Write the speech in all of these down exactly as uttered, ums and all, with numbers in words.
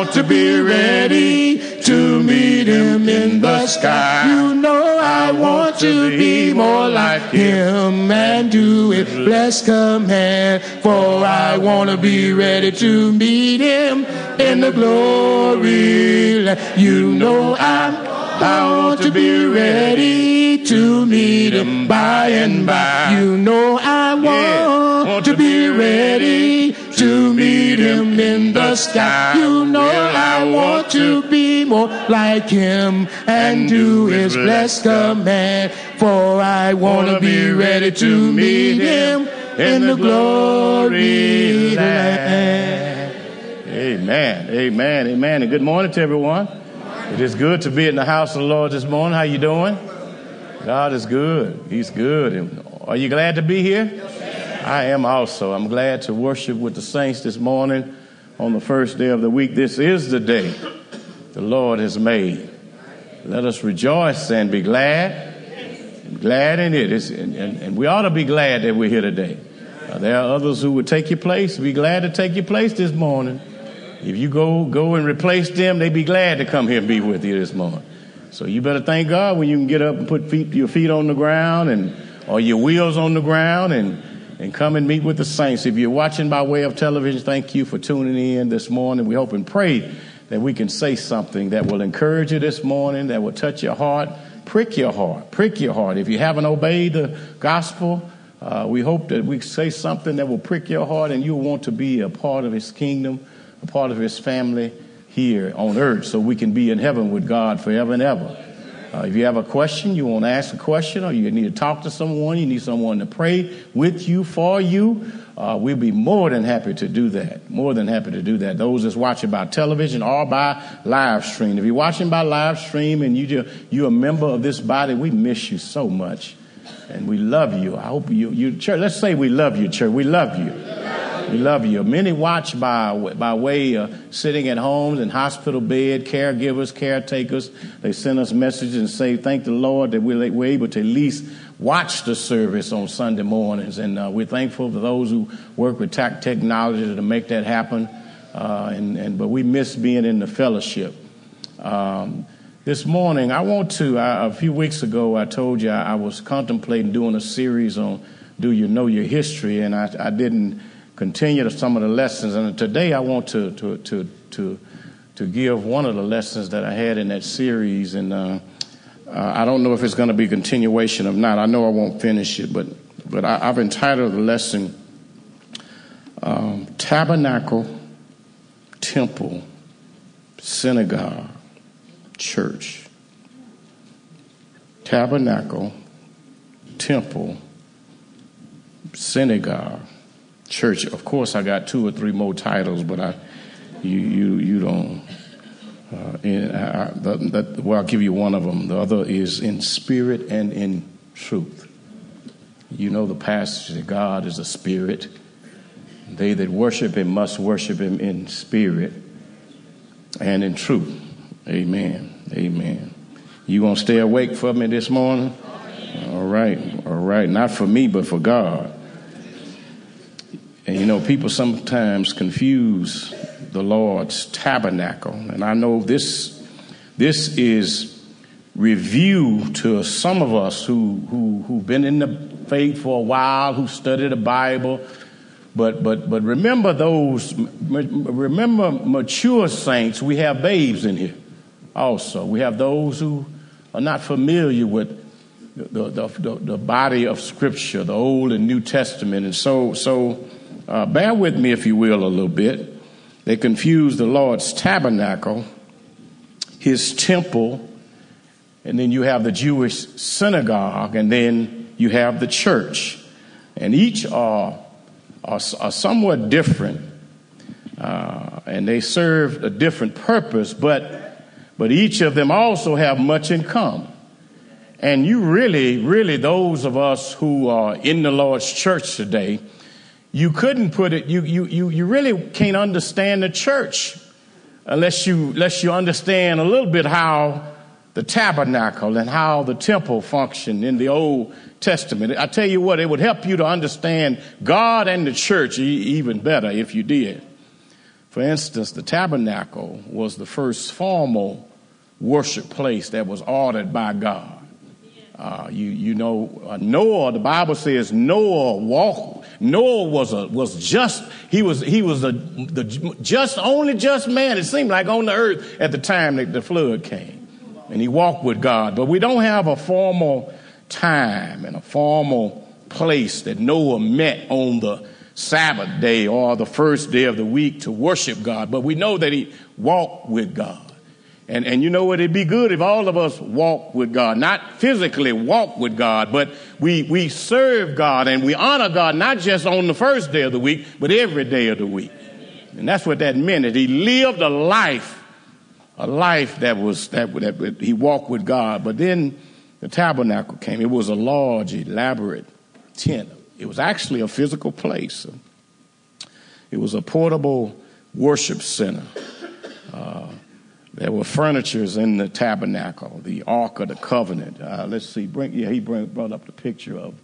want to be ready to meet him in the sky. You know I want to be more like him and do his blessed command. For I want to be ready to meet him in the glory. You know I'm, I want to be ready to meet him by and by. You know I want, yeah, want to be ready to meet him in the sky. You know I want to be more like him and do his blessed command. For I want to be ready to meet him in the glory land. Amen, amen, amen. And good morning to everyone. It is good to be in the house of the Lord this morning. How you doing? God is good. He's good. And are you glad to be here? I am also. I'm glad to worship with the saints this morning on the first day of the week. This is the day the Lord has made. Let us rejoice and be glad. Glad in it. It's, and, and, and we ought to be glad that we're here today. Uh, there are others who would take your place. Be glad to take your place this morning. If you go go and replace them, they'd be glad to come here and be with you this morning. So you better thank God when you can get up and put feet, your feet on the ground and or your wheels on the ground and, and come and meet with the saints. If you're watching by way of television, thank you for tuning in this morning. We hope and pray that we can say something that will encourage you this morning, that will touch your heart, prick your heart, prick your heart. If you haven't obeyed the gospel, uh, we hope that we say something that will prick your heart and you'll want to be a part of his kingdom, a part of his family here on earth, so we can be in heaven with God forever and ever. Uh, if you have a question, you want to ask a question, or you need to talk to someone, you need someone to pray with you, for you, uh, we'll be more than happy to do that. More than happy to do that. Those that's watching by television or by live stream. If you're watching by live stream and you just, you're a member of this body, we miss you so much. And we love you. I hope you, you, church, let's say we love you, church. We love you. We love you. Many watch by by way of sitting at homes and hospital bed, caregivers, caretakers. They send us messages and say, thank the Lord that we're, we're able to at least watch the service on Sunday mornings. And uh, we're thankful for those who work with tech technology to make that happen. Uh, and, and But we miss being in the fellowship. Um, this morning, I want to, I, a few weeks ago, I told you I, I was contemplating doing a series on Do You Know Your History? And I, I didn't continue to some of the lessons, and today I want to to to to to give one of the lessons that I had in that series, and uh, uh, I don't know if it's going to be a continuation or not. I know I won't finish it, but but I, I've entitled the lesson um, "Tabernacle, Temple, Synagogue, Church." Tabernacle, Temple, Synagogue, Church. Of course, I got two or three more titles, but I, you, you, you don't. Uh, and I, the, the, well, I'll give you one of them. The other is in spirit and in truth. You know the passage that God is a spirit. They that worship him must worship him in spirit and in truth. Amen. Amen. You gonna stay awake for me this morning? All right. All right. Not for me, but for God. And, you know, people sometimes confuse the Lord's tabernacle. And I know this this is review to some of us who, who, who've been in the faith for a while, who study the Bible. But but but remember those, remember mature saints, we have babes in here also. We have those who are not familiar with the, the, the, the body of Scripture, the Old and New Testament. And so so... Uh, bear with me, if you will, a little bit. They confuse the Lord's tabernacle, his temple, and then you have the Jewish synagogue, and then you have the church. And each are, are, are somewhat different, uh, and they serve a different purpose, but, but each of them also have much in common. And you really, really, those of us who are in the Lord's church today, you couldn't put it, you, you, you, you really can't understand the church unless you, unless you understand a little bit how the tabernacle and how the temple functioned in the Old Testament. I tell you what, it would help you to understand God and the church even better if you did. For instance, the tabernacle was the first formal worship place that was ordered by God. Uh, you you know uh, Noah. The Bible says Noah walked. Noah was a was just he was he was a the just only just man. It seemed like on the earth at the time that the flood came, and he walked with God. But we don't have a formal time and a formal place that Noah met on the Sabbath day or the first day of the week to worship God. But we know that he walked with God. And and you know what? It'd be good if all of us walk with God, not physically walk with God, but we we serve God and we honor God, not just on the first day of the week, but every day of the week. And that's what that meant. He lived a life, a life that was that, that he walked with God. But then the tabernacle came. It was a large, elaborate tent. It was actually a physical place. It was a portable worship center. Uh, There were furnitures in the tabernacle, the Ark of the Covenant. Uh, let's see, bring, yeah, he bring, brought up the picture of,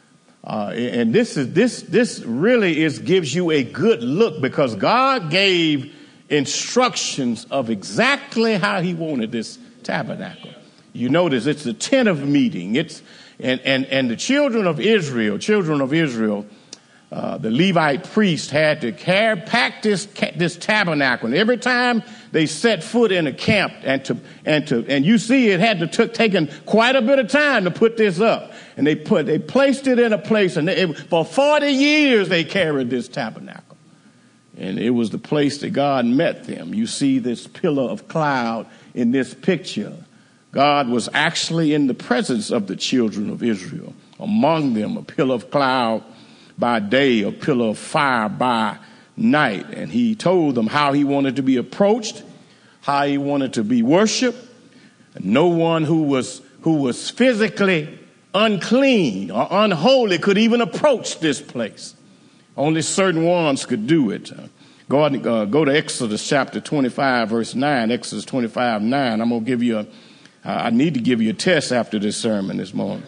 uh, and this is this this really is gives you a good look because God gave instructions of exactly how He wanted this tabernacle. You notice it's a tent of meeting. It's and and and the children of Israel, children of Israel. Uh, the Levite priest had to carry, pack this this tabernacle. And every time they set foot in a camp, and to and to and you see it had to took taken quite a bit of time to put this up. And they put they placed it in a place, and they, for forty years they carried this tabernacle. And it was the place that God met them. You see this pillar of cloud in this picture. God was actually in the presence of the children of Israel. Among them, a pillar of cloud by day, a pillar of fire by night. And he told them how he wanted to be approached, how he wanted to be worshiped. And no one who was who was physically unclean or unholy could even approach this place. Only certain ones could do it. Uh, go, uh, go to Exodus chapter twenty-five, verse nine. Exodus twenty-five, nine. I'm going to give you a, uh, I need to give you a test after this sermon this morning.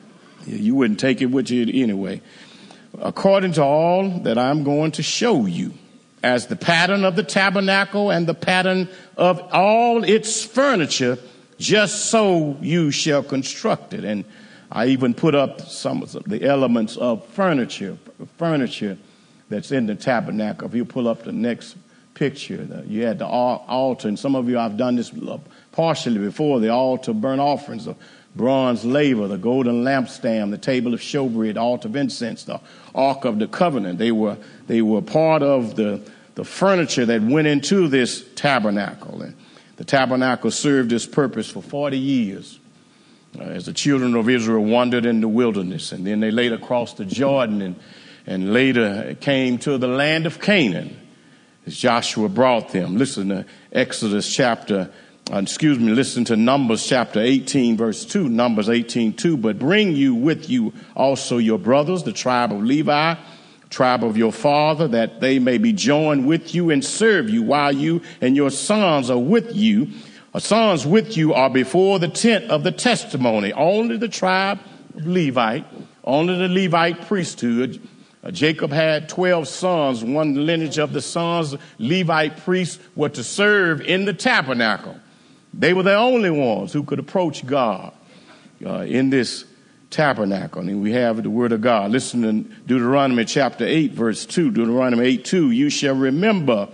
You wouldn't take it with you anyway. According to all that I'm going to show you, as the pattern of the tabernacle and the pattern of all its furniture, just so you shall construct it. And I even put up some of the elements of furniture, furniture that's in the tabernacle. If you pull up the next picture, you had the altar, and some of you, I've done this partially before, the altar burnt offerings, the bronze laver, the golden lampstand, the table of showbread, the altar of incense, the Ark of the Covenant. They were they were part of the, the furniture that went into this tabernacle. And the tabernacle served its purpose for forty years uh, as the children of Israel wandered in the wilderness. And then they later crossed the Jordan and, and later came to the land of Canaan as Joshua brought them. Listen to Exodus chapter Uh, excuse me, listen to Numbers chapter eighteen, verse two, Numbers eighteen, two. But bring you with you also your brothers, the tribe of Levi, tribe of your father, that they may be joined with you and serve you while you and your sons are with you. Our sons with you are before the tent of the testimony. Only the tribe of Levite, only the Levite priesthood. Uh, Jacob had twelve sons. One lineage of the sons, Levite priests, were to serve in the tabernacle. They were the only ones who could approach God uh, in this tabernacle. And we have the word of God. Listen to Deuteronomy chapter eight, verse two. Deuteronomy eight, two. You shall remember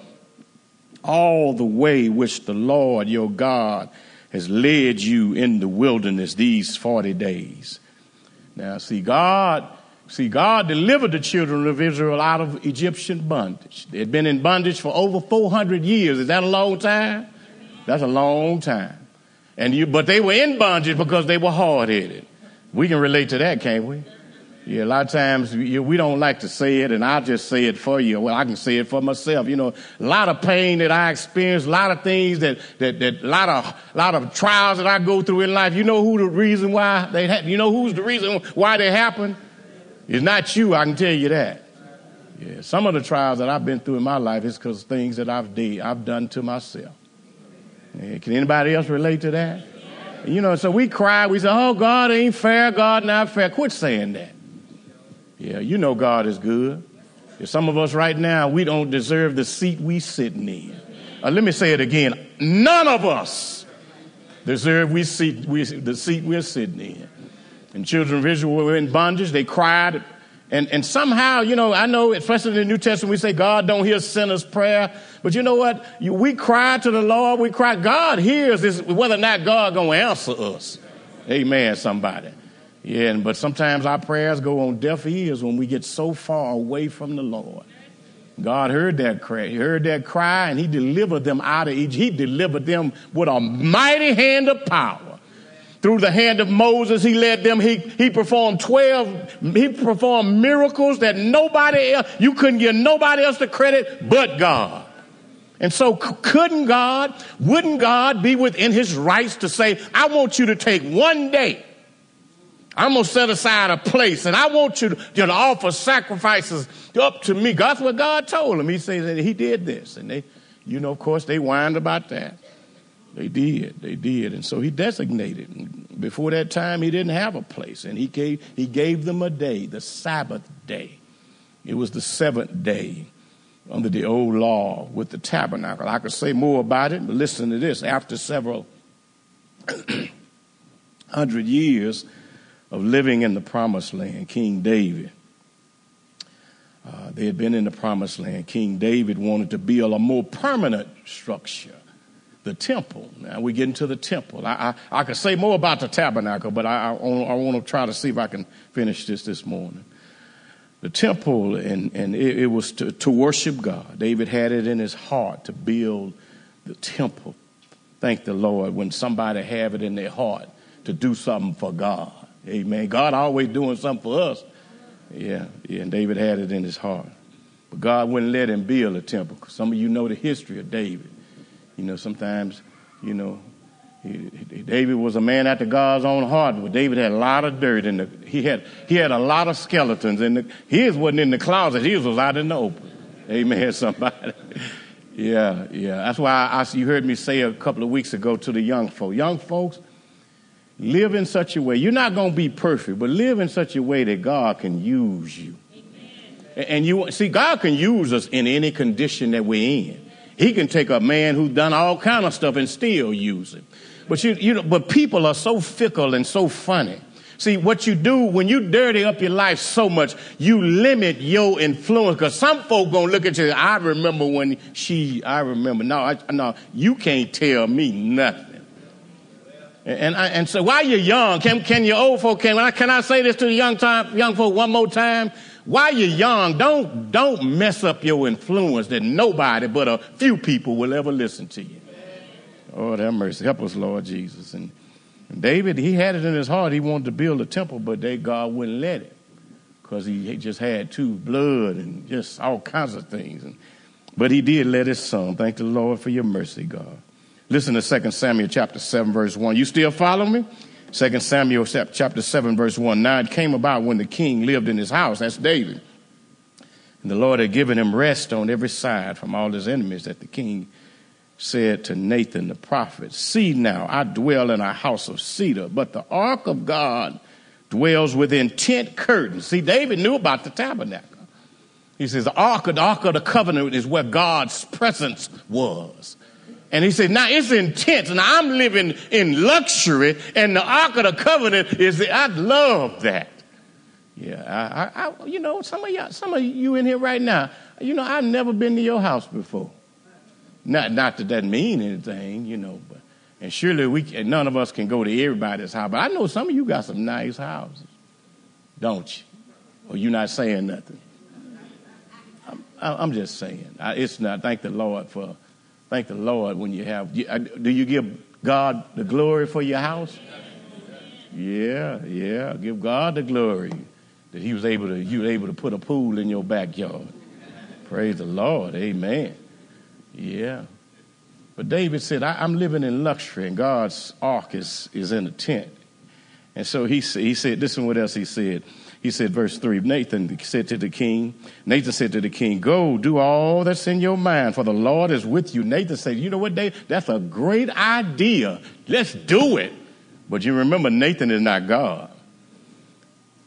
all the way which the Lord your God has led you in the wilderness these forty days. Now, see, God, see, God delivered the children of Israel out of Egyptian bondage. They had been in bondage for over four hundred years. Is that a long time? That's a long time. And you, but they were in bondage because they were hard-headed. We can relate to that, can't we? Yeah, a lot of times we, we don't like to say it, and I'll just say it for you. Well, I can say it for myself. You know, a lot of pain that I experience, a lot of things that, that, that a lot of, a lot of trials that I go through in life. You know who the reason why they, ha- you know who's the reason why they happen? It's not you, I can tell you that. Yeah, some of the trials that I've been through in my life is because things that I've did, I've done to myself. Yeah, can anybody else relate to that? You know, so we cry, we say, oh, God ain't fair, God not fair. Quit saying that. Yeah, you know God is good. Some of us right now, we don't deserve the seat we sitting in. Uh, let me say it again. None of us deserve we seat, we, the seat we're sitting in. And children of Israel were in bondage. They cried. And, and somehow, you know, I know, especially in the New Testament, we say God don't hear sinners' prayer. But you know what? You, we cry to the Lord. We cry. God hears this, whether or not God going to answer us. Amen, somebody. Yeah, and, but sometimes our prayers go on deaf ears when we get so far away from the Lord. God heard that cry. He heard that cry, and he delivered them out of Egypt. He delivered them with a mighty hand of power. Through the hand of Moses, he led them. He, he performed twelve, he performed miracles that nobody else, you couldn't give nobody else the credit but God. And so couldn't God, wouldn't God be within his rights to say, I want you to take one day. I'm going to set aside a place, and I want you to, you know, offer sacrifices up to me. That's what God told him. He said that he did this. And they, you know, of course, they whined about that. They did. They did. And so he designated. And before that time, he didn't have a place. And he gave, he gave them a day, the Sabbath day. It was the seventh day under the old law with the tabernacle. I could say more about it, but listen to this. After several hundred years of living in the promised land, King David, uh, they had been in the promised land. King David wanted to build a more permanent structure, the temple. Now we get into the temple. I, I, I could say more about the tabernacle, but I, I, I want to try to see if I can finish this this morning. The temple, and, and it, it was to, to worship God. David had it in his heart to build the temple. Thank the Lord when somebody have it in their heart to do something for God. Amen. God always doing something for us. Yeah, yeah. And David had it in his heart. But God wouldn't let him build a temple. Some of you know the history of David. You know, sometimes, you know, he, he, David was a man after God's own heart. But David had a lot of dirt in the, he had, he had a lot of skeletons in the, his wasn't in the closet. His was out in the open. Amen, somebody. Yeah, yeah. That's why I, I, you heard me say a couple of weeks ago to the young folk. Young folks, live in such a way. You're not going to be perfect, but live in such a way that God can use you. Amen. And you see, God can use us in any condition that we're in. He can take a man who's done all kind of stuff and still use him. But you, you know, but people are so fickle and so funny. See, what you do when you dirty up your life so much, you limit your influence. Because some folk gonna look at you. I remember when she. I remember. No, I, no, you can't tell me nothing. And I, and so while you're young, can can your old folk can I can I say this to the young time young folk one more time? While you're young, don't don't mess up your influence that nobody but a few people will ever listen to you. Oh, have mercy. Help us, Lord Jesus. And, and David, he had it in his heart. He wanted to build a temple, but they, God wouldn't let it because he, he just had too blood and just all kinds of things. And, but he did let his son. Thank the Lord for your mercy, God. Listen to Second Samuel chapter seven, verse one. You still follow me? Second Samuel chapter seven, verse one. Now it came about when the king lived in his house, that's David, and the Lord had given him rest on every side from all his enemies, that the king said to Nathan the prophet, see now, I dwell in a house of cedar, but the ark of God dwells within tent curtains. See, David knew about the tabernacle. He says the ark of the, ark of the covenant is where God's presence was. And he said, now it's intense, and I'm living in luxury, and the Ark of the Covenant is, I love that. Yeah, I, I, you know, some of y'all, some of you in here right now, you know, I've never been to your house before. Not, not that that mean anything, you know, but, and surely we, can, none of us can go to everybody's house, but I know some of you got some nice houses, don't you? Or you're not saying nothing. I'm, I'm just saying, I, it's not, thank the Lord for, Thank the Lord when you have, do you give God the glory for your house? Yeah, yeah, give God the glory that he was able to, you were able to put a pool in your backyard. Praise the Lord, amen. Yeah. But David said, I, I'm living in luxury and God's ark is, is in a tent. And so he, he said, listen what else he said. He said, verse three, Nathan said to the king, Nathan said to the king, go do all that's in your mind, for the Lord is with you. Nathan said, you know what, Dave? That's a great idea. Let's do it. But you remember, Nathan is not God.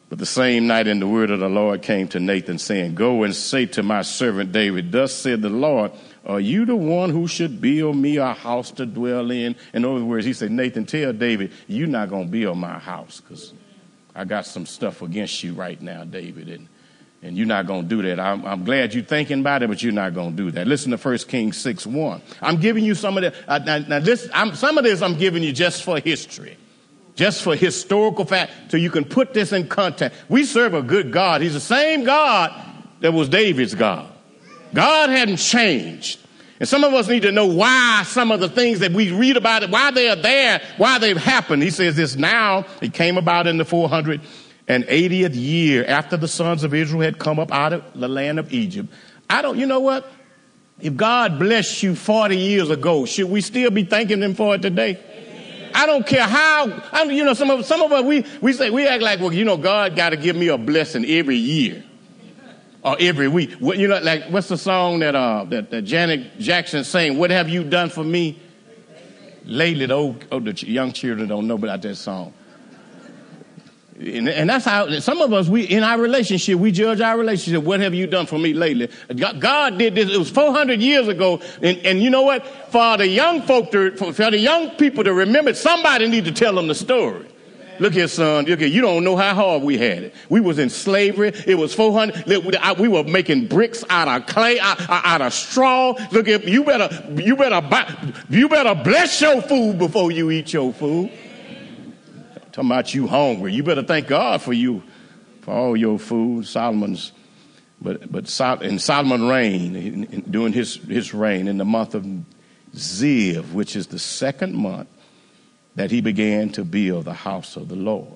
But the same night in the word of the Lord came to Nathan, saying, go and say to my servant David, thus said the Lord, are you the one who should build me a house to dwell in? In other words, he said, Nathan, tell David, you're not going to build my house because I got some stuff against you right now, David, and, and you're not going to do that. I'm, I'm glad you're thinking about it, but you're not going to do that. Listen to First Kings six one. I'm giving you some of the, uh, now, now this, I'm, some of this I'm giving you just for history. Just for historical fact, so you can put this in context. We serve a good God. He's the same God that was David's God. God hadn't changed. And some of us need to know why some of the things that we read about it, why they are there, why they've happened. He says this now, it came about in the four hundred eightieth year after the sons of Israel had come up out of the land of Egypt. I don't, you know what? If God blessed you forty years ago, should we still be thanking him for it today? I don't care how, I, you know, some of some of us, we, we say, we act like, well, you know, God got to give me a blessing every year or every week. What, you know, like, what's the song that, uh, that, that Janet Jackson sang? What have you done for me lately? The, old, oh, the young children don't know about that song. And, and that's how some of us, we in our relationship, we judge our relationship. What have you done for me lately? God did this. It was four hundred years ago. And, and you know what? For the young folk to, for, for the young people to remember, somebody need to tell them the story. Look here, son. Look here. You don't know how hard we had it. We was in slavery. It was four hundred. We were making bricks out of clay, out, out of straw. Look here. You better, you better buy, you better bless your food before you eat your food. Talking about you hungry. You better thank God for you, for all your food. Solomon's, but but Sol, and Solomon reigned during his his reign in the month of Ziv, which is the second month that he began to build the house of the Lord.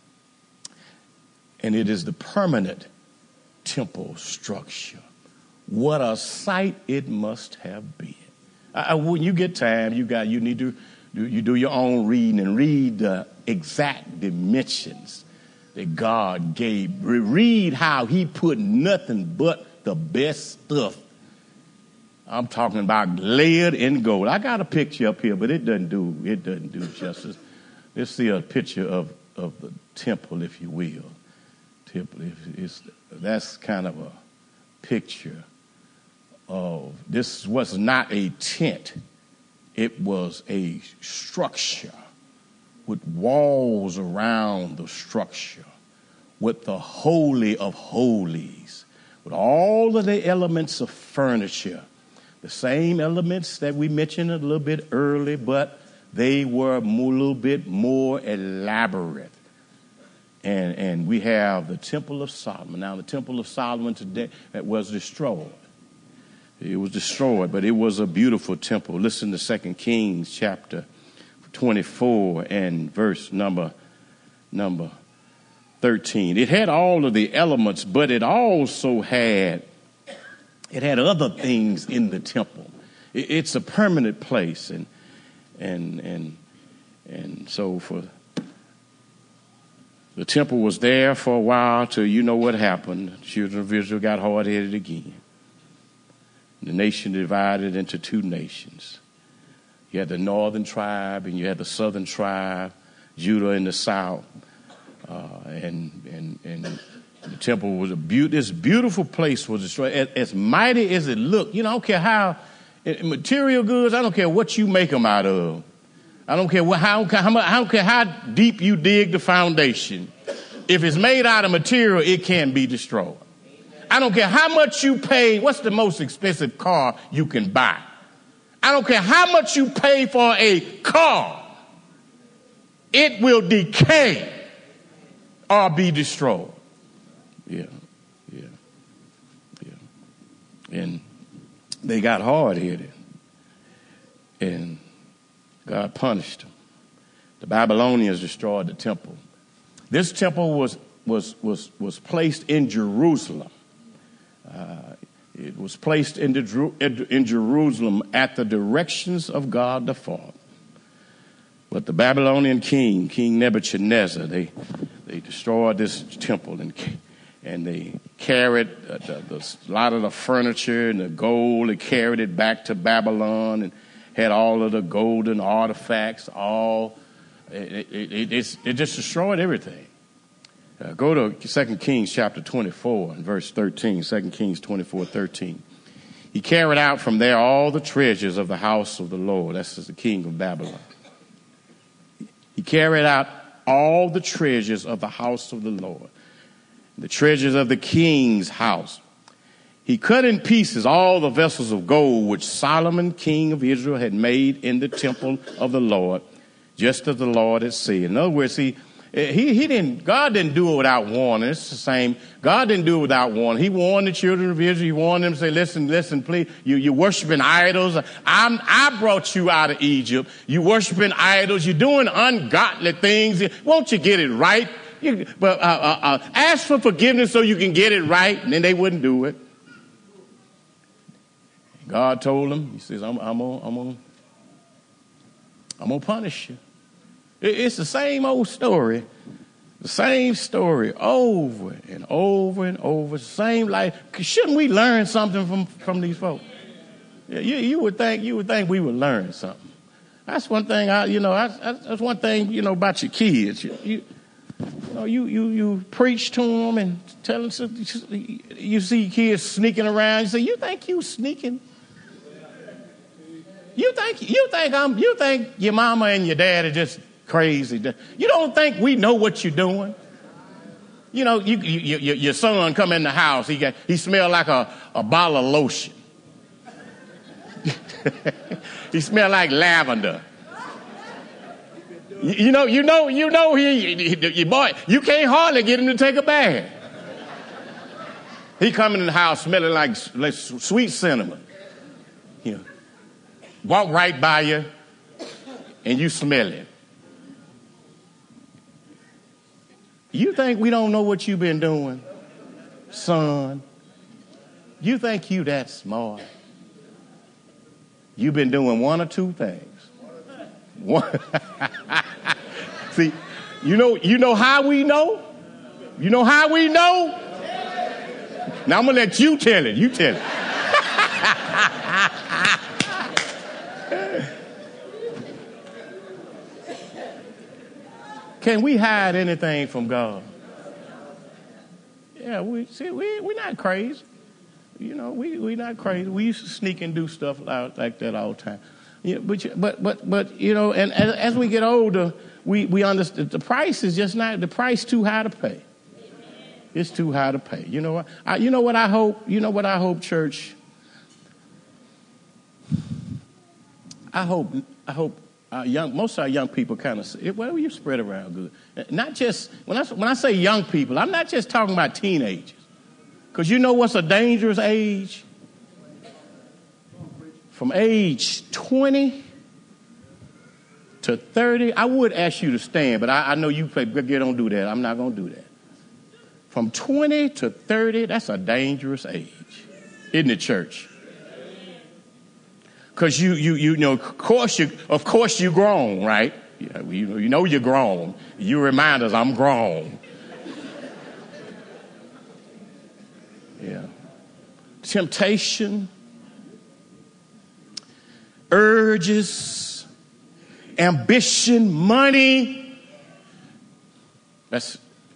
And it is the permanent temple structure. What a sight it must have been. I, when you get time, you got you need to do you do your own reading and read the exact dimensions that God gave. Read how he put nothing but the best stuff. I'm talking about layered in gold. I got a picture up here, but it doesn't do it doesn't do justice. Let's see a picture of, of the temple, if you will. Temple, it's, that's kind of a picture of this was not a tent. It was a structure with walls around the structure, with the Holy of Holies, with all of the elements of furniture, the same elements that we mentioned a little bit early, but they were a little bit more elaborate. And, and we have the Temple of Solomon. Now, the Temple of Solomon today that was destroyed. It was destroyed, but it was a beautiful temple. Listen to Second Kings chapter twenty-four and verse number number thirteen. It had all of the elements, but it also had it had other things in the temple. It, it's a permanent place, and and and and so for the temple was there for a while till you know what happened. The children of Israel got hard-headed again. The nation divided into two nations. You had the northern tribe and you had the southern tribe, Judah in the south. Uh, and, and, and the temple was a be- this beautiful place was destroyed. As, as mighty as it looked, you know, I don't care how, in material goods, I don't care what you make them out of. I don't care what, how, how, I don't care how deep you dig the foundation. If it's made out of material, it can be destroyed. I don't care how much you pay. What's the most expensive car you can buy? I don't care how much you pay for a car. It will decay or be destroyed. Yeah, yeah, yeah. And they got hard-headed. And God punished them. The Babylonians destroyed the temple. This temple was, was, was, was placed in Jerusalem. Uh, it was placed in, the, in Jerusalem at the directions of God the Father. But the Babylonian king, King Nebuchadnezzar, they they destroyed this temple and and they carried uh, the, the, a lot of the furniture and the gold. They carried it back to Babylon and had all of the golden artifacts. All it, it, it, it, it just destroyed everything. Uh, go to Second Kings chapter twenty-four and verse thirteen. Second Kings twenty-four, thirteen. He carried out from there all the treasures of the house of the Lord. That's the king of Babylon. He carried out all the treasures of the house of the Lord, the treasures of the king's house. He cut in pieces all the vessels of gold which Solomon, king of Israel, had made in the temple of the Lord, just as the Lord had said. In other words, he He, he didn't, God didn't do it without warning. It's the same. God didn't do it without warning. He warned the children of Israel. He warned them to say, listen, listen, please, you, you're worshiping idols. I'm, I brought you out of Egypt. You're worshiping idols. You're doing ungodly things. Won't you get it right? You, but uh, uh, uh, ask for forgiveness so you can get it right. And then they wouldn't do it. God told them, he says, I'm, I'm going I'm I'm I'm to punish you. It's the same old story, the same story over and over and over, same life. Shouldn't we learn something from, from these folks? You, you would think you would think we would learn something. That's one thing I, you know, I, that's one thing, you know, about your kids. You, you, you know, you, you, you preach to them and tell them, you see kids sneaking around. You say, you think you sneaking? You think, you think I'm, you think your mama and your dad are just crazy. You don't think we know what you're doing? You know, you, you, you, your son come in the house. He got he smelled like a, a bottle of lotion. He smelled like lavender. You, you know, you know, you know he, he, he boy. You can't hardly get him to take a bath. He coming in the house smelling like, like sweet cinnamon. You know, walk right by you, and you smell it. You think we don't know what you've been doing, son? You think you that smart? You've been doing one or two things. One. See, you know, you know how we know? You know how we know? Now I'm gonna let you tell it. You tell it. Can we hide anything from God? Yeah, we see we we're not crazy. You know, we we're not crazy. We used to sneak and do stuff like, like that all the time. Yeah, but but but but you know, and as, as we get older, we we understand the price is just not the price too high to pay. It's too high to pay. You know what? I, you know what I hope. You know what I hope, church. I hope. I hope. Our young, most of our young people kind of say, well, you spread around good. Not just, when I, when I say young people, I'm not just talking about teenagers. Because you know what's a dangerous age? From age twenty to thirty. I would ask you to stand, but I, I know you don't do that. I'm not going to do that. From twenty to thirty, that's a dangerous age. Isn't it, church? Because you, you, you know, of course you, of course you grown, right? You, you know you're grown. You remind us, I'm grown. Yeah. Temptation, urges, ambition, money. That's,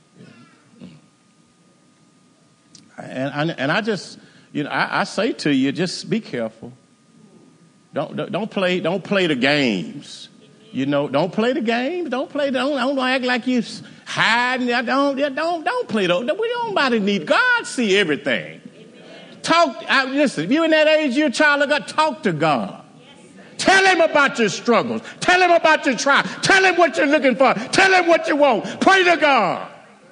and, and I just, you know, I, I say to you, just be careful. Don't, don't don't play don't play the games, you know. Don't play the games. Don't play. Don't don't act like you hiding. Don't don't don't play those. We don't nobody need. God see everything. Talk. I, listen. If you're in that age, you're a child of God. Talk to God. Tell him about your struggles. Tell him about your trial. Tell him what you're looking for. Tell him what you want. Pray to God.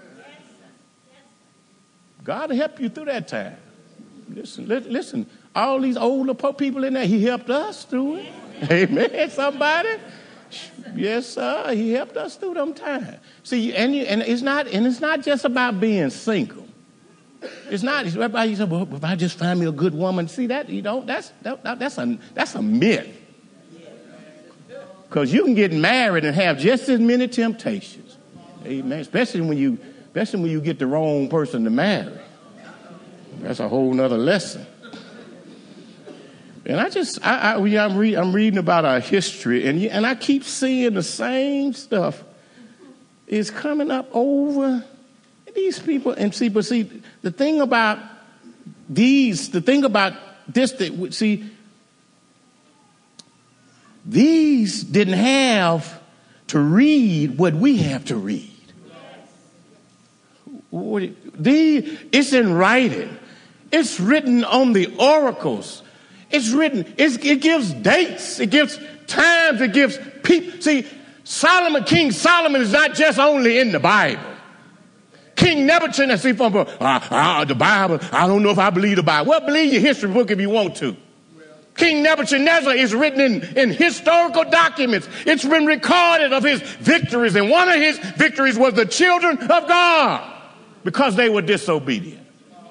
God will help you through that time. Listen. Listen. All these older people in there, he helped us through it. Amen, somebody. Yes, sir. He helped us through them times. See, and, you, and it's not and it's not just about being single. It's not. It's about you say, well, if I just find me a good woman, see that you know that's that, that's a that's a myth. Because you can get married and have just as many temptations. Amen. Especially when you especially when you get the wrong person to marry. That's a whole nother lesson. And I just, I, I, I'm, read, I'm reading about our history, and and I keep seeing the same stuff is coming up over and these people, and see, but see, the thing about these, the thing about this, that, see, these didn't have to read what we have to read. These, it's in writing. It's written on the oracles. It's written, it's, it gives dates, it gives times, it gives people. See, Solomon, King Solomon is not just only in the Bible. King Nebuchadnezzar, see, from uh, uh, the Bible, I don't know if I believe the Bible. Well, believe your history book if you want to. King Nebuchadnezzar is written in, in historical documents. It's been recorded of his victories, and one of his victories was the children of God because they were disobedient.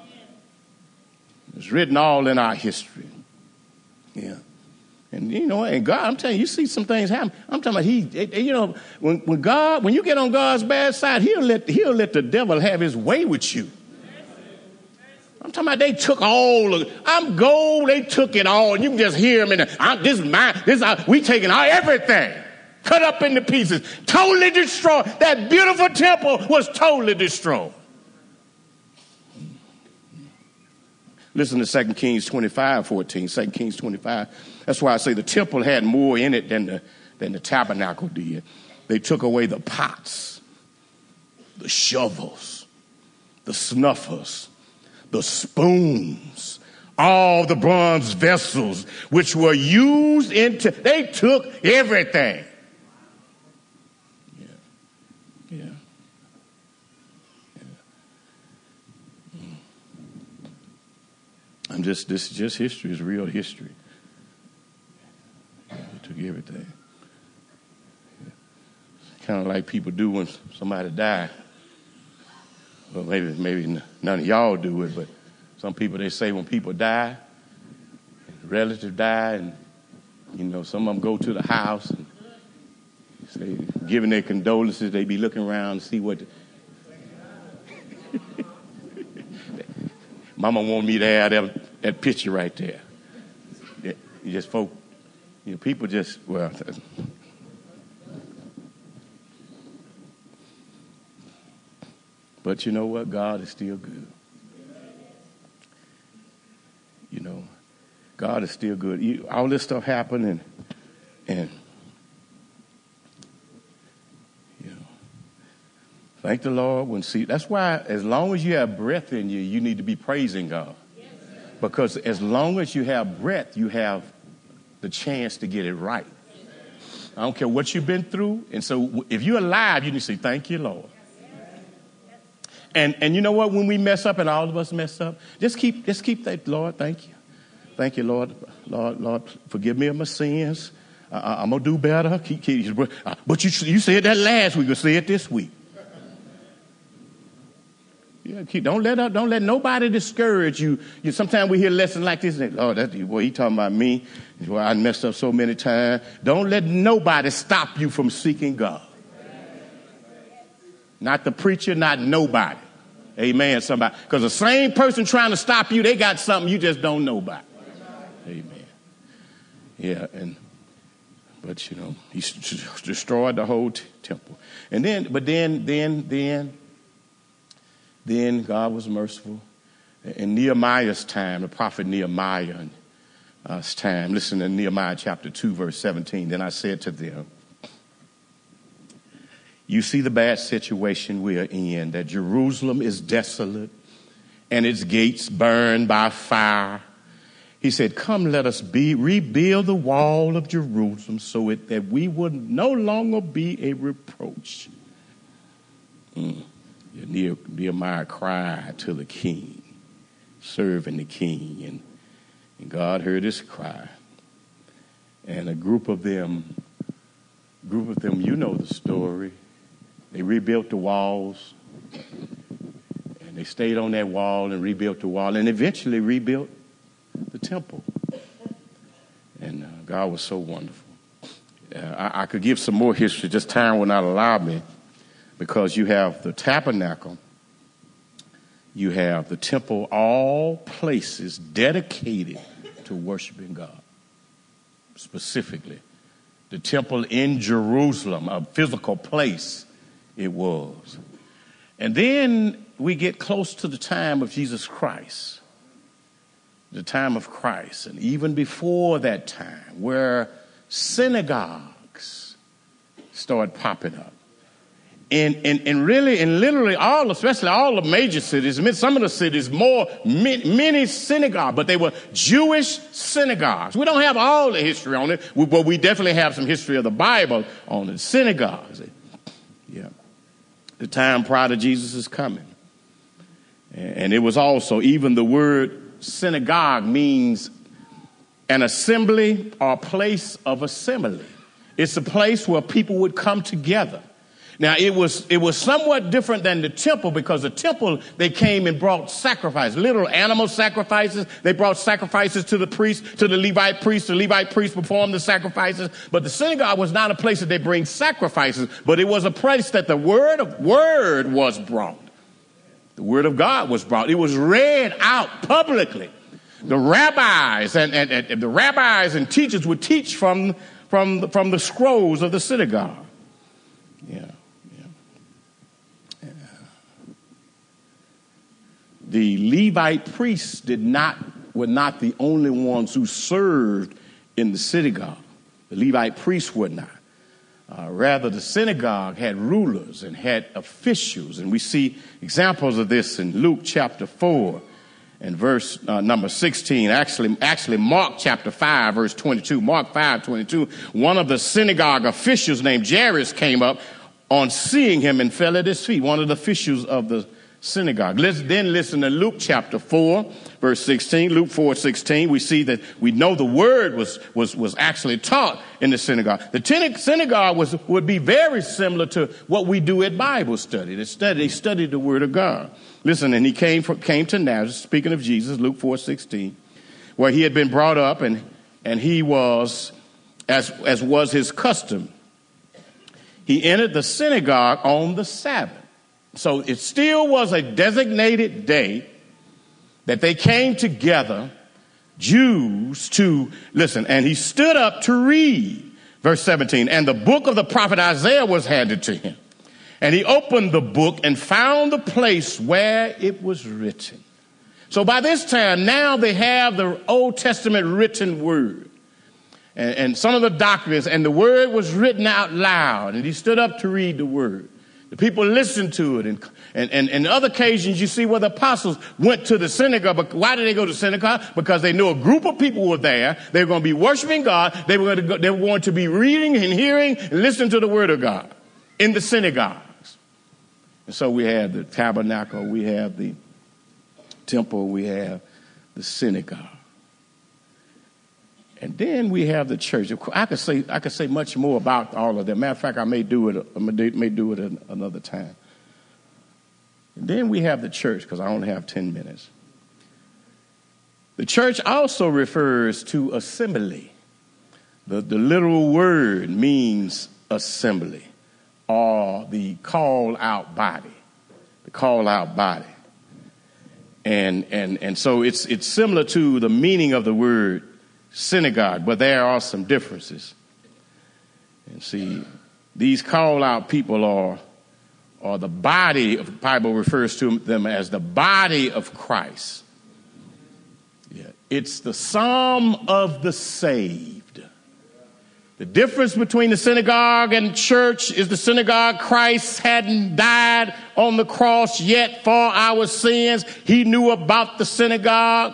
It's written all in our history. Yeah. And you know, and God, I'm telling you, you see some things happen. I'm talking about he, you know, when, when God, when you get on God's bad side, he'll let, he'll let the devil have his way with you. I'm talking about they took all of, I'm gold, they took it all. And you can just hear them in the, I'm, this is mine, this is, we taking all, everything. Cut up into pieces, totally destroyed. That beautiful temple was totally destroyed. Listen to Second Kings twenty-five, fourteen. Second Kings twenty-five. That's why I say the temple had more in it than the, than the tabernacle did. They took away the pots, the shovels, the snuffers, the spoons, all the bronze vessels which were used into, they took everything. Yeah. Yeah. I'm just, this is just history, it's real history. Yeah, they took everything. Yeah. Kind of like people do when somebody dies. Well, maybe, maybe none of y'all do it, but some people, they say when people die, relatives die, and, you know, some of them go to the house and say, giving their condolences, they be looking around and see what the, Mama want me to have that, that picture right there. Yeah, you just folk, you know, people just, well, but you know what? God is still good. You know, God is still good. You, all this stuff happened, and, and thank the Lord. When see, that's why as long as you have breath in you, you need to be praising God. Because as long as you have breath, you have the chance to get it right. I don't care what you've been through. And so if you're alive, you need to say, thank you, Lord. And and you know what? When we mess up, and all of us mess up, just keep just keep that, Lord, thank you. Thank you, Lord. Lord, Lord, forgive me of my sins. Uh, I'm going to do better. Keep, keep, but you, you said that last week. You'll say it this week. Yeah, keep, don't let don't let nobody discourage you. You sometimes we hear lessons like this. And, oh, that boy, he talking about me. Well, I messed up so many times. Don't let nobody stop you from seeking God. Not the preacher, not nobody. Amen. Somebody, because the same person trying to stop you, they got something you just don't know about. Amen. Yeah, and but you know he destroyed the whole t- temple, and then but then then then. Then God was merciful. In Nehemiah's time, the prophet Nehemiah's time, listen to Nehemiah chapter two, verse seventeen. Then I said to them, you see the bad situation we are in, that Jerusalem is desolate and its gates burned by fire. He said, come, let us be, rebuild the wall of Jerusalem so it, that we would no longer be a reproach. Mm. Nehemiah cried to the king, serving the king, and, and God heard his cry. And a group of them, group of them, you know the story. They rebuilt the walls, and they stayed on that wall and rebuilt the wall, and eventually rebuilt the temple. And uh, God was so wonderful. Uh, I, I could give some more history, just time will not allow me. Because you have the tabernacle, you have the temple, all places dedicated to worshiping God. Specifically, the temple in Jerusalem, a physical place it was. And then we get close to the time of Jesus Christ, the time of Christ, and even before that time, where synagogues started popping up. And, and, and really, and literally all, especially all the major cities, some of the cities, more, many synagogues, but they were Jewish synagogues. We don't have all the history on it, but we definitely have some history of the Bible on the synagogues. Yeah. The time prior to Jesus' coming. And it was also, even the word synagogue means an assembly or place of assembly. It's a place where people would come together. Now, it was it was somewhat different than the temple, because the temple, they came and brought sacrifices, literal animal sacrifices. They brought sacrifices to the priest, to the Levite priest. The Levite priest performed the sacrifices. But the synagogue was not a place that they bring sacrifices, but it was a place that the word of word was brought. The word of God was brought. It was read out publicly. The rabbis and, and, and the rabbis and teachers would teach from, from, from the scrolls of the synagogue. Yeah. The Levite priests did not were not the only ones who served in the synagogue. The Levite priests were not. Uh, rather, the synagogue had rulers and had officials, and we see examples of this in Luke chapter four and verse uh, number sixteen. Actually, actually, Mark chapter five, verse twenty-two. Mark five, twenty-two. One of the synagogue officials named Jairus came up on seeing him and fell at his feet. One of the officials of the synagogue. Let's then listen to Luke chapter four, verse sixteen. Luke four, sixteen. We see that we know the word was was was actually taught in the synagogue. The ten- synagogue was would be very similar to what we do at Bible study. They study, they studied the word of God. Listen, and he came from, came to Nazareth, speaking of Jesus, Luke four, sixteen, where he had been brought up, and and he was, as as was his custom, he entered the synagogue on the Sabbath. So it still was a designated day that they came together, Jews, to listen. And he stood up to read, verse seventeen. And the book of the prophet Isaiah was handed to him. And he opened the book and found the place where it was written. So by this time, now they have the Old Testament written word. And, and some of the documents, and the word was written out loud. And he stood up to read the word. The people listened to it. And, and, and, and other occasions you see where the apostles went to the synagogue. But why did they go to the synagogue? Because they knew a group of people were there. They were going to be worshiping God. They were going to, go, they were going to be reading and hearing and listening to the word of God in the synagogues. And so we have the tabernacle, we have the temple, we have the synagogue. And then we have the church. I could say I could say much more about all of them. Matter of fact, I may do it. I may do it another time. And then we have the church, because I only have ten minutes. The church also refers to assembly. The, the literal word means assembly, or the call out body. The call out body. And and and so it's it's similar to the meaning of the word synagogue, but there are some differences. And see, these call out people are, are the body of the Bible refers to them as the body of Christ. Yeah. It's the sum of the saved. The difference between the synagogue and church is the synagogue, Christ hadn't died on the cross yet for our sins. He knew about the synagogue.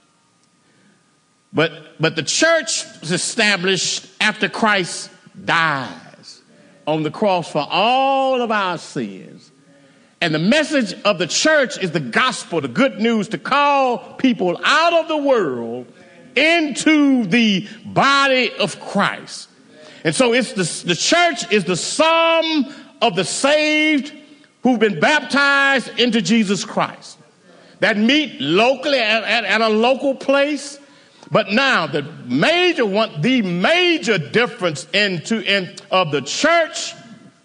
But but the church was established after Christ dies on the cross for all of our sins. And the message of the church is the gospel, the good news, to call people out of the world into the body of Christ. And so it's the, the church is the sum of the saved who've been baptized into Jesus Christ, that meet locally at, at, at a local place. But now the major one, the major difference into in of the church,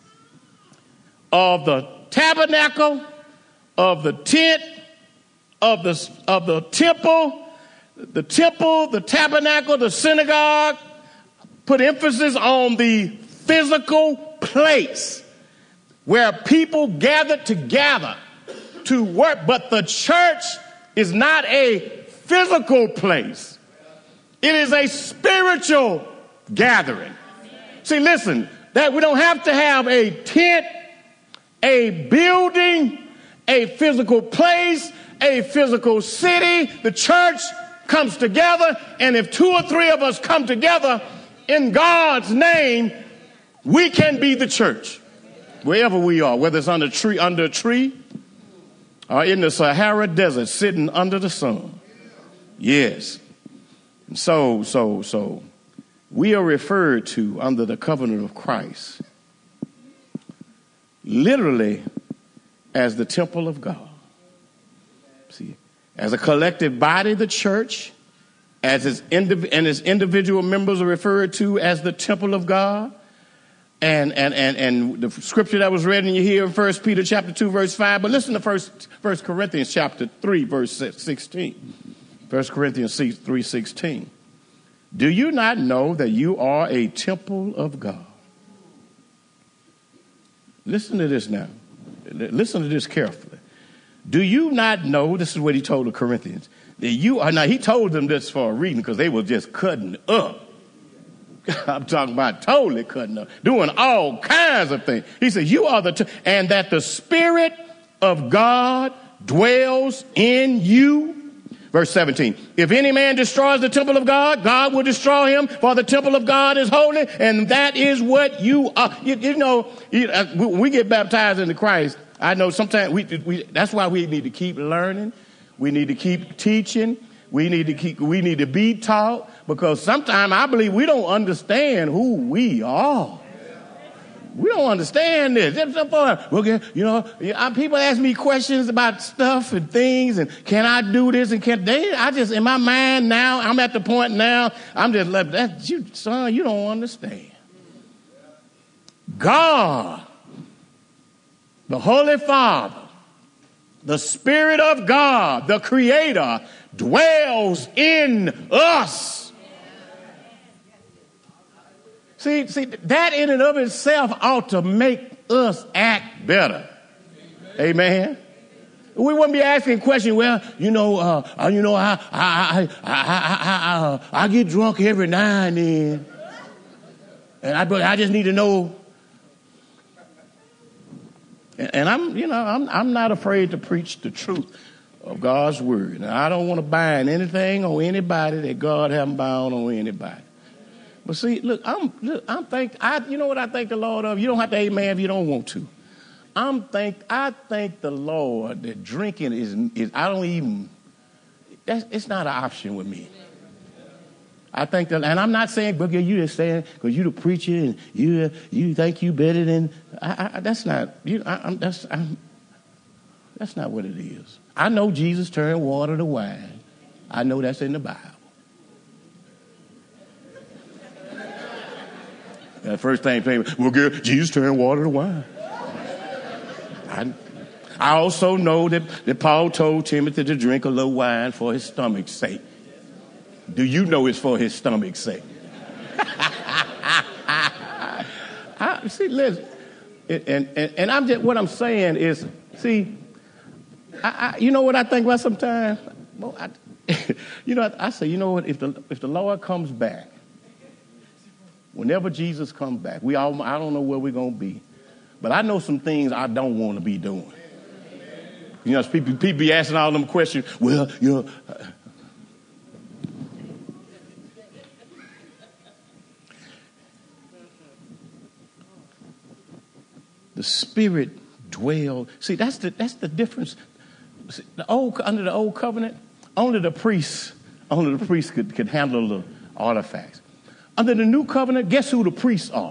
of the tabernacle, of the tent, of the of the temple, the temple, the tabernacle, the synagogue, put emphasis on the physical place where people gathered together to work. But the church is not a physical place. It is a spiritual gathering. See, listen, that we don't have to have a tent, a building, a physical place, a physical city. The church comes together, and if two or three of us come together in God's name, we can be the church wherever we are, whether it's under a tree, under a tree, or in the Sahara Desert, sitting under the sun. Yes. So, so, so we are referred to under the covenant of Christ, literally as the temple of God. See, as a collective body, the church, as its indiv- and its individual members are referred to as the temple of God. And and and and the scripture that was read in you here in First Peter chapter two, verse five. But listen to First First Corinthians chapter three, verse sixteen. First Corinthians three sixteen. Do you not know that you are a temple of God? Listen to this now. Listen to this carefully. Do you not know, this is what he told the Corinthians, that you are, now he told them this for a reason because they were just cutting up. I'm talking about totally cutting up, doing all kinds of things. He said, you are the, t- and that the Spirit of God dwells in you. Verse seventeen, if any man destroys the temple of God, God will destroy him, for the temple of God is holy, and that is what you are. You, you know, you, uh, we, we get baptized into Christ. I know sometimes we, we, that's why we need to keep learning. We need to keep teaching. We need to keep, we need to be taught, because sometimes I believe we don't understand who we are. We don't understand this. Okay, you know, people ask me questions about stuff and things, and can I do this and can they? I just, in my mind now, I'm at the point now, I'm just like, that, you, son, you don't understand. God, the Holy Father, the Spirit of God, the Creator, dwells in us. See, see, that in and of itself ought to make us act better. Amen. Amen. We wouldn't be asking questions. Well, you know, uh, you know, I, I, I, I, I, I, I get drunk every now and then, and I, I just need to know. And, and I'm, you know, I'm, I'm not afraid to preach the truth of God's word. And I don't want to bind anything on anybody that God hasn't bound on anybody. But see, look, I'm, look, I'm think, I, you know what I thank the Lord of? You don't have to amen if you don't want to. I'm thank, I thank the Lord that drinking is, is I don't even, that's, it's not an option with me. I think that, and I'm not saying, Boogie, you just saying because you the preacher and you you think you better than, I, I, that's not, you, I, I'm, that's, I'm, that's not what it is. I know Jesus turned water to wine. I know that's in the Bible. The first thing, well, girl, Jesus turned water to wine. I, I also know that, that Paul told Timothy to drink a little wine for his stomach's sake. Do you know it's for his stomach's sake? I, see, listen, and, and, and I'm just, what I'm saying is, see, I, I, you know what I think about sometimes? Well, I, you know, I, I say, you know what, if the, if the Lord comes back, whenever Jesus comes back, we all, I don't know where we're going to be, but I know some things I don't want to be doing. You know, people, people be asking all them questions, well, you know, uh, the Spirit dwelled. See, that's the that's the difference. See, the old under the old covenant, only the priests, only the priests could, could handle the artifacts. Under the new covenant, guess who the priests are?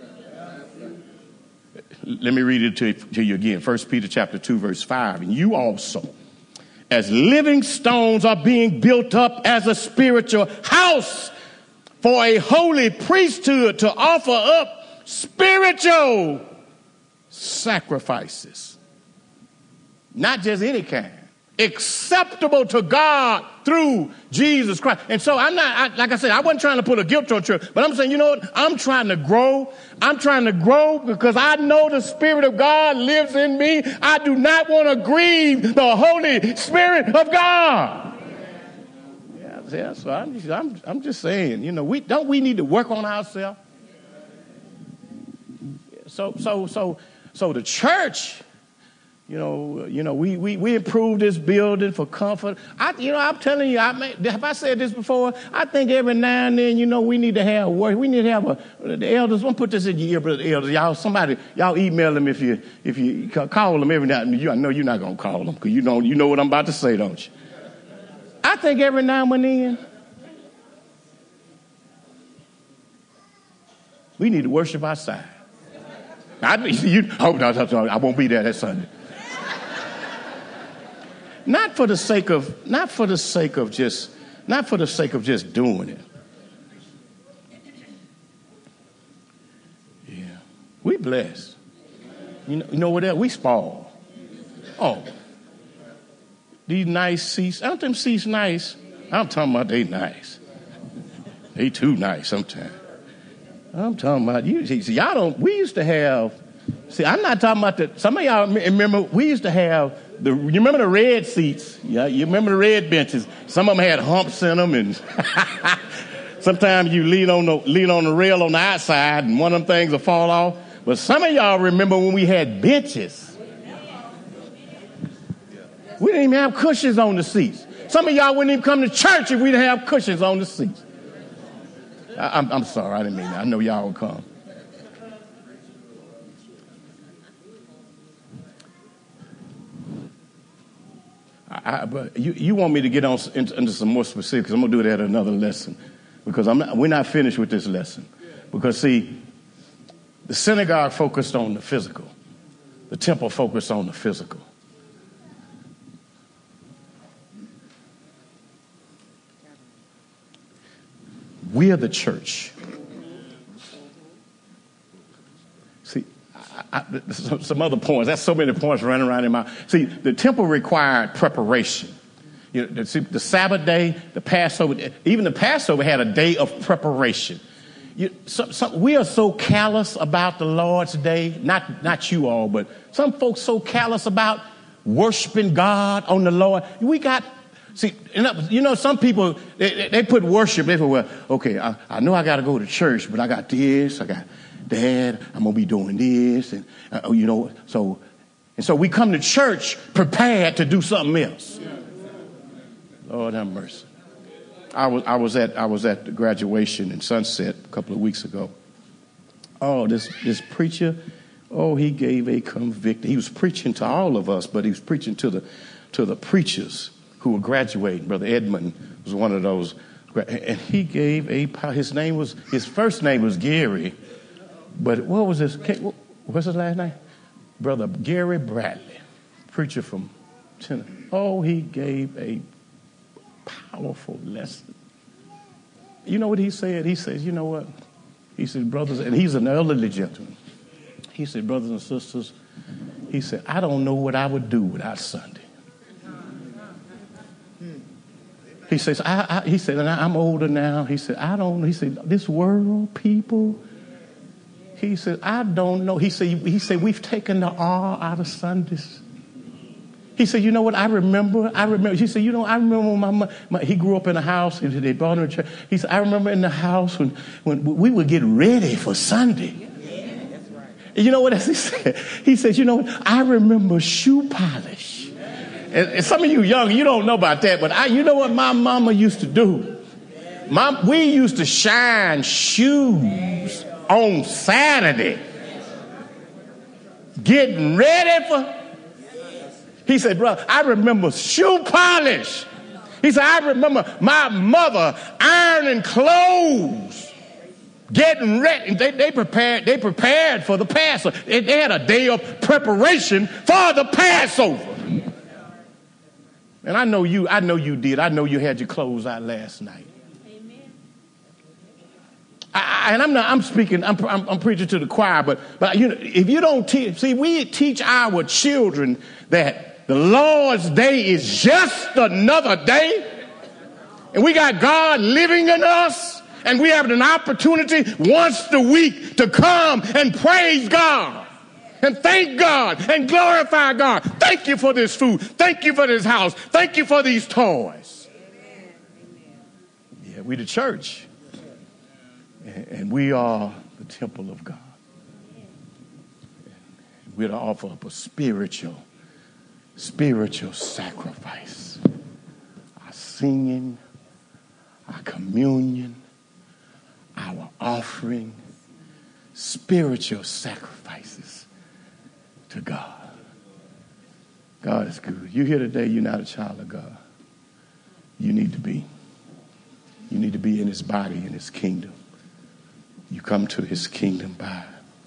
Let me read it to, to you again. First Peter chapter two, verse five. And you also, as living stones, are being built up as a spiritual house for a holy priesthood to offer up spiritual sacrifices. Not just any kind. acceptable to God through Jesus Christ. And so I'm not, I, like I said, I wasn't trying to put a guilt on church, but I'm saying, you know what? I'm trying to grow. I'm trying to grow because I know the Spirit of God lives in me. I do not want to grieve the Holy Spirit of God. Yeah, yeah so I'm just, I'm, I'm just saying, you know, we don't we need to work on ourselves? So, so, so, so the church, You know, you know, we, we, we improved this building for comfort. I, you know, I'm telling you, I may, have I said this before? I think every now and then, you know, we need to have work. We need to have a, the elders, I'm put this in your ear, but the elders, y'all, somebody, y'all email them if you, if you call them every now and then. You, I know you're not going to call them because you know, you know what I'm about to say, don't you? I think every now and then, we need to worship outside. I, you, oh, no, no, no, I won't be there that Sunday. Not for the sake of, not for the sake of just, not for the sake of just doing it. Yeah, we blessed. You know, you know what else? We spoiled. Oh, these nice seats. Aren't them seats nice? I'm talking about they nice. They too nice sometimes. I'm talking about you. See, y'all don't. We used to have. See, I'm not talking about the. Some of y'all remember we used to have. The, you remember the red seats? Yeah, you remember the red benches? Some of them had humps in them, and sometimes you lean on the lean on the rail on the outside, and one of them things will fall off. But some of y'all remember when we had benches. We didn't even have cushions on the seats. Some of y'all wouldn't even come to church if we didn't have cushions on the seats. I, I'm, I'm sorry, I didn't mean that. I know y'all will come. I, but you, you want me to get on into, into some more specifics. I'm going to do that at another lesson because I'm not, we're not finished with this lesson. Because, see, the synagogue focused on the physical. The temple focused on the physical. We are the church. See, I, I, some, some other points. That's so many points running around in my. See, the temple required preparation. You know, the, the Sabbath day, the Passover, even the Passover had a day of preparation. You, some, some, we are so callous about the Lord's day. Not not you all, but some folks so callous about worshiping God on the Lord. We got. See, you know, some people, they, they put worship everywhere. Okay, I, I know I got to go to church, but I got this, I got that, I'm going to be doing this, and, uh, you know, so, and so we come to church prepared to do something else. Lord have mercy. I was, I was at, I was at the graduation in Sunset a couple of weeks ago. Oh, this, this preacher, oh, he gave a conviction. He was preaching to all of us, but he was preaching to the, to the preachers who were graduating. Brother Edmund was one of those. And he gave a, his name was, his first name was Gary. But what was his, what's his last name? Brother Gary Bradley, preacher from Tennessee. Oh, he gave a powerful lesson. You know what he said? He says, you know what? He said, brothers, and he's an elderly gentleman. He said, brothers and sisters, he said, I don't know what I would do without Sunday. He says, I, I, he said, and I'm older now. He said, I don't, he said, this world, people, he said, I don't know. He said, he said, we've taken the R out of Sundays. He said, you know what, I remember, I remember, he said, you know, I remember when my, my he grew up in a house, and they brought him to church. He said, I remember in the house when, when we would get ready for Sunday. Yeah, that's right. You know what else he said? He said, you know what, I remember shoe polish. And some of you young, you don't know about that, but I, you know what my mama used to do? My, we used to shine shoes on Saturday, getting ready for. He said, brother, I remember shoe polish. He said, I remember my mother ironing clothes, getting ready. They, they prepared. They prepared for the Passover. They, they had a day of preparation for the Passover. And I know you, I know you did. I know you had your clothes out last night. Amen. I, and I'm not, I'm speaking, I'm, I'm, I'm preaching to the choir, but, but you know, if you don't teach, see, we teach our children that The Lord's day is just another day. And we got God living in us. And we have an opportunity once a week to come and praise God. And thank God and glorify God. Thank you for this food. Thank you for this house. Thank you for these toys. Yeah, we the church. And we are the temple of God. We're to offer up a spiritual, spiritual sacrifice. Our singing, our communion, our offering, spiritual sacrifices to God. God is good. You're here today, you're not a child of God. You need to be. You need to be in his body, in his kingdom. You come to his kingdom by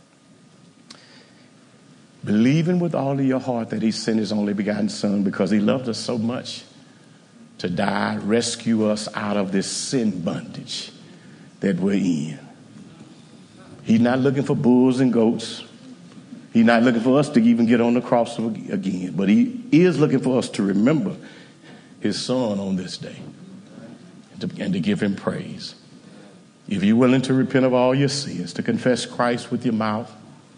believing with all of your heart that he sent his only begotten son because he loved us so much to die, rescue us out of this sin bondage that we're in. He's not looking for bulls and goats. He's not looking for us to even get on the cross again, but he is looking for us to remember his son on this day and to, and to give him praise. If you're willing to repent of all your sins, to confess Christ with your mouth,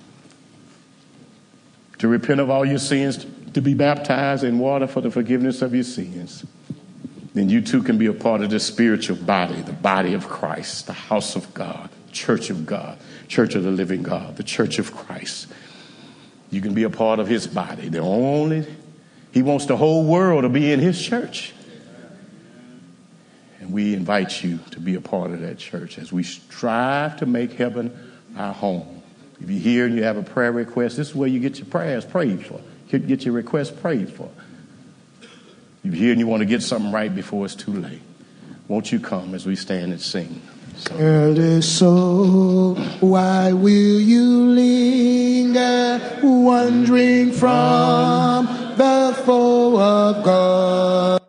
to repent of all your sins, to be baptized in water for the forgiveness of your sins, then you too can be a part of this spiritual body, the body of Christ, the house of God, church of God, church of the living God, the church of Christ. You can be a part of his body. The only, he wants the whole world to be in his church. And we invite you to be a part of that church as we strive to make heaven our home. If you're here and you have a prayer request, this is where you get your prayers prayed for. Get your requests prayed for. If you're here and you want to get something right before it's too late, won't you come as we stand and sing? So. Early soul, why will you linger, wandering from the foe of God?